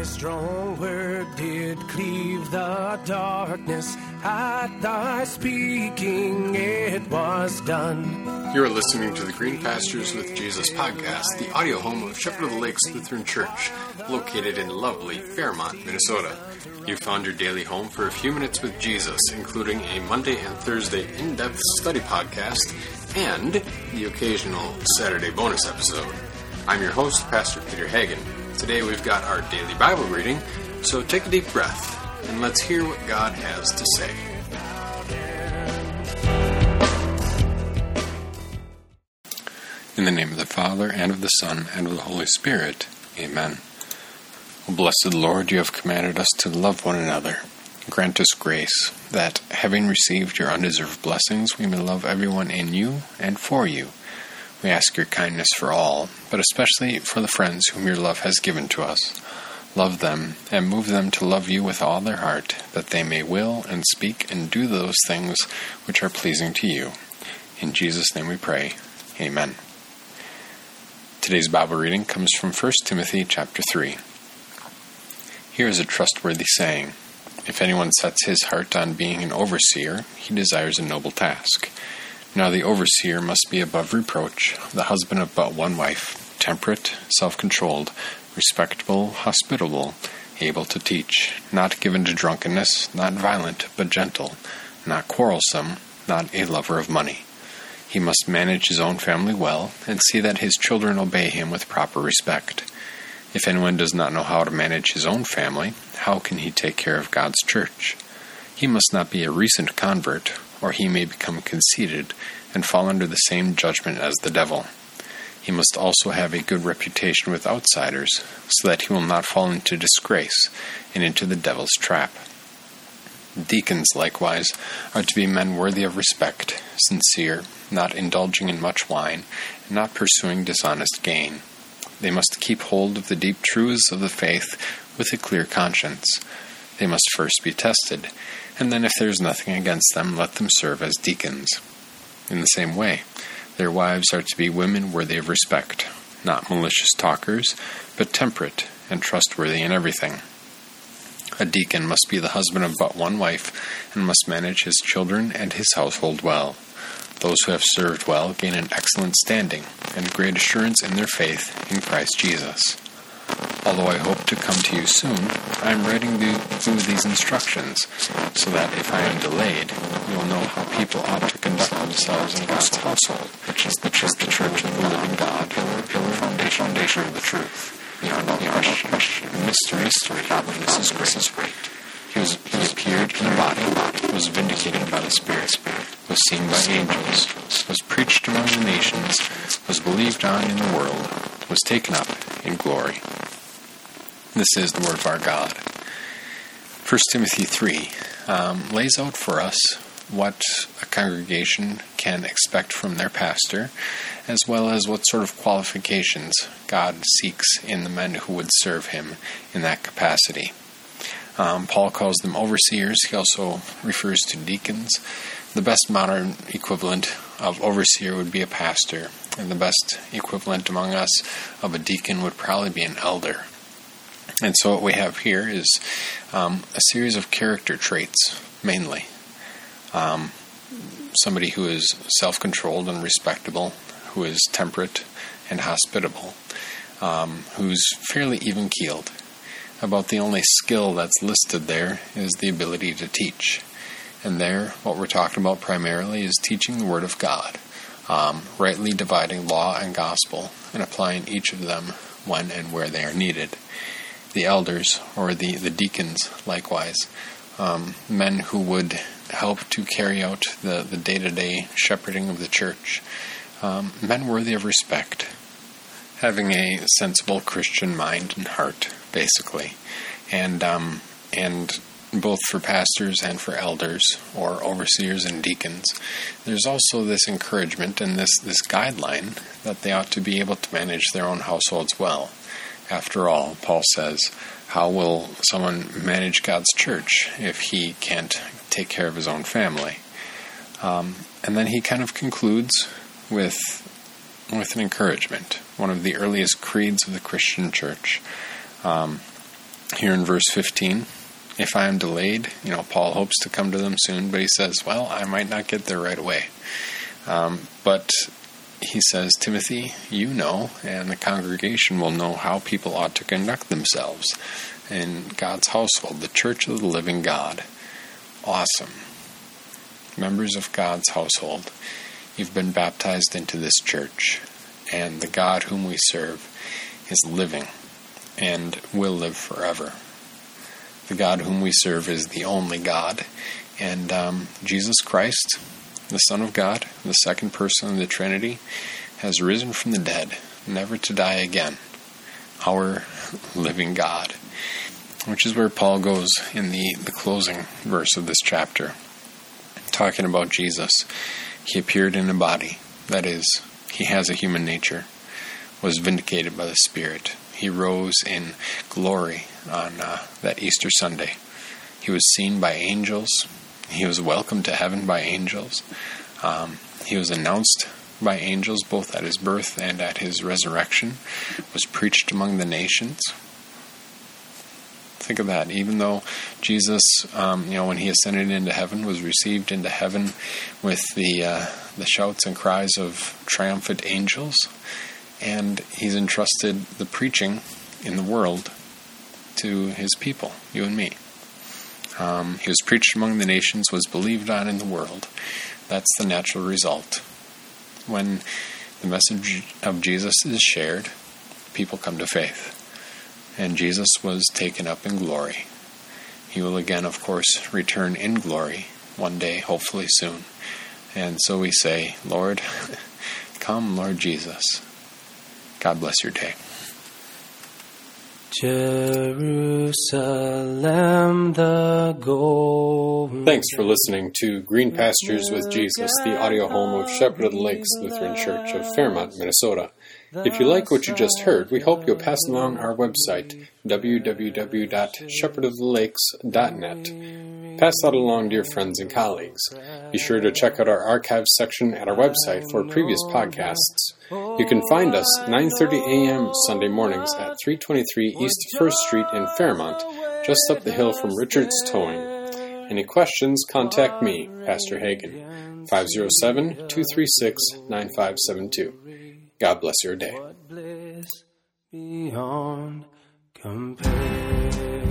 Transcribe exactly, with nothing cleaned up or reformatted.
strong word did cleave the darkness. At thy speaking it was done. You are listening to the Green Pastures with Jesus podcast, the audio home of Shepherd of the Lakes Lutheran Church, located in lovely Fairmont, Minnesota. You found your daily home for a few minutes with Jesus, including a Monday and Thursday in-depth study podcast and the occasional Saturday bonus episode. I'm your host, Pastor Peter Hagen. Today we've got our daily Bible reading, so take a deep breath and let's hear what God has to say. In the name of the Father, and of the Son, and of the Holy Spirit. Amen. O blessed Lord, you have commanded us to love one another. Grant us grace, that, having received your undeserved blessings, we may love everyone in you and for you. We ask your kindness for all, but especially for the friends whom your love has given to us. Love them, and move them to love you with all their heart, that they may will and speak and do those things which are pleasing to you. In Jesus' name we pray. Amen. Today's Bible reading comes from First Timothy chapter three. Here is a trustworthy saying: if anyone sets his heart on being an overseer, he desires a noble task. Now the overseer must be above reproach, the husband of but one wife, temperate, self-controlled, respectable, hospitable, able to teach, not given to drunkenness, not violent, but gentle, not quarrelsome, not a lover of money. He must manage his own family well, and see that his children obey him with proper respect. If anyone does not know how to manage his own family, how can he take care of God's church? He must not be a recent convert, or he may become conceited and fall under the same judgment as the devil. He must also have a good reputation with outsiders, so that he will not fall into disgrace and into the devil's trap. Deacons, likewise, are to be men worthy of respect, sincere, not indulging in much wine, and not pursuing dishonest gain. They must keep hold of the deep truths of the faith with a clear conscience. They must first be tested, and then if there is nothing against them, let them serve as deacons. In the same way, their wives are to be women worthy of respect, not malicious talkers, but temperate and trustworthy in everything. A deacon must be the husband of but one wife, and must manage his children and his household well. Those who have served well gain an excellent standing, and great assurance in their faith in Christ Jesus. Although I hope to come to you soon, I am writing through these instructions, so that if I am delayed, you will know how people ought to conduct themselves in God's household, which is the church, the church of the living God, pillar, pillar, foundation, foundation of the truth. Beyond all question, question, mystery, mystery, godliness is great. Is great. He was, he appeared in the body, was vindicated by the Spirit, was seen by angels, was preached among the nations, was believed on in the world, was taken up in glory. This is the word of our God. First Timothy three um, lays out for us what a congregation can expect from their pastor, as well as what sort of qualifications God seeks in the men who would serve him in that capacity. Um, Paul calls them overseers. He also refers to deacons. The best modern equivalent of overseer would be a pastor, and the best equivalent among us of a deacon would probably be an elder. And so what we have here is um, a series of character traits, mainly. Um, somebody who is self-controlled and respectable, who is temperate and hospitable, um, who's fairly even-keeled. About the only skill that's listed there is the ability to teach. And there, what we're talking about primarily is teaching the Word of God, um, rightly dividing law and gospel, and applying each of them when and where they are needed. The elders, or the, the deacons, likewise, um, men who would help to carry out the, the day-to-day shepherding of the church, um, men worthy of respect, having a sensible Christian mind and heart, basically, and um, and both for pastors and for elders, or overseers and deacons, there's also this encouragement and this, this guideline that they ought to be able to manage their own households well. After all, Paul says, how will someone manage God's church if he can't take care of his own family? Um, and then he kind of concludes with with an encouragement, one of the earliest creeds of the Christian church. Um, here in verse fifteen. If I am delayed, you know, Paul hopes to come to them soon, but he says, well, I might not get there right away. Um, but he says, Timothy, you know, and the congregation will know how people ought to conduct themselves in God's household, the church of the living God. Awesome. Members of God's household, you've been baptized into this church, and the God whom we serve is living and will live forever. The God whom we serve is the only God, and um, Jesus Christ, the Son of God, the second person of the Trinity, has risen from the dead, never to die again. Our living God. Which is where Paul goes in the, the closing verse of this chapter, talking about Jesus. He appeared in a body, that is, he has a human nature, was vindicated by the Spirit. He rose in glory on uh, that Easter Sunday. He was seen by angels. He was welcomed to heaven by angels. Um, he was announced by angels both at his birth and at his resurrection. Was preached among the nations. Think of that. Even though Jesus, um, you know, when he ascended into heaven, was received into heaven with the uh, the shouts and cries of triumphant angels, and he's entrusted the preaching in the world to his people, you and me. Um, he was preached among the nations, was believed on in the world. That's the natural result. When the message of Jesus is shared, people come to faith. And Jesus was taken up in glory. He will again, of course, return in glory one day, hopefully soon. And so we say, Lord, come, Lord Jesus. God bless your day. Jerusalem, the golden. Thanks for listening to Green Pastures with Jesus, the audio home of Shepherd of the Lakes Lutheran Church of Fairmont, Minnesota. If you like what you just heard, we hope you'll pass along our website, w w w dot shepherd of the lakes dot net. Pass that along to your friends and colleagues. Be sure to check out our archives section at our website for previous podcasts. You can find us nine thirty a.m. Sunday mornings at three twenty-three East first Street in Fairmont, just up the hill from Richard's Towing. Any questions, contact me, Pastor Hagen, five oh seven, two three six, nine five seven two. God bless your day. What bliss beyond compare.